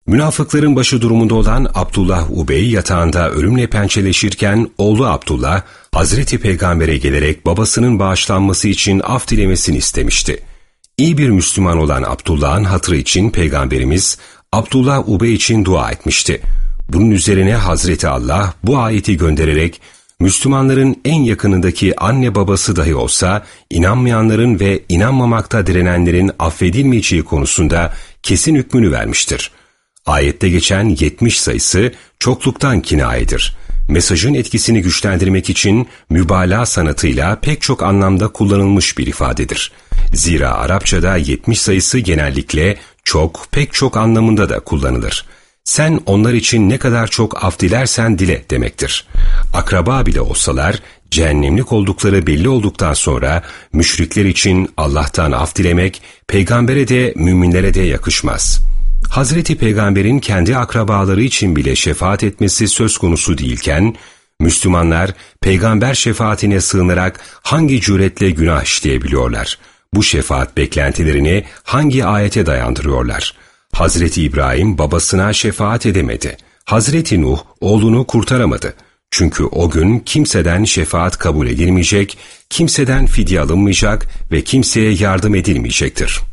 Münafıkların başı durumunda olan Abdullah Ubey yatağında ölümle pençeleşirken oğlu Abdullah, Hazreti Peygamber'e gelerek babasının bağışlanması için af dilemesini istemişti. İyi bir Müslüman olan Abdullah'ın hatırı için Peygamberimiz Abdullah Ubey için dua etmişti. Bunun üzerine Hazreti Allah bu ayeti göndererek Müslümanların en yakınındaki anne babası dahi olsa inanmayanların ve inanmamakta direnenlerin affedilmeyeceği konusunda kesin hükmünü vermiştir. Ayette geçen 70 sayısı çokluktan kinayedir. Mesajın etkisini güçlendirmek için mübalağa sanatıyla pek çok anlamda kullanılmış bir ifadedir. Zira Arapçada 70 sayısı genellikle çok, pek çok anlamında da kullanılır. Sen onlar için ne kadar çok af dilersen dile demektir. Akraba bile olsalar, cehennemlik oldukları belli olduktan sonra müşrikler için Allah'tan af dilemek, peygambere de müminlere de yakışmaz. Hazreti Peygamber'in kendi akrabaları için bile şefaat etmesi söz konusu değilken, Müslümanlar peygamber şefaatine sığınarak hangi cüretle günah işleyebiliyorlar? Bu şefaat beklentilerini hangi ayete dayandırıyorlar? Hazreti İbrahim babasına şefaat edemedi. Hazreti Nuh oğlunu kurtaramadı. Çünkü o gün kimseden şefaat kabul edilmeyecek, kimseden fidye alınmayacak ve kimseye yardım edilmeyecektir.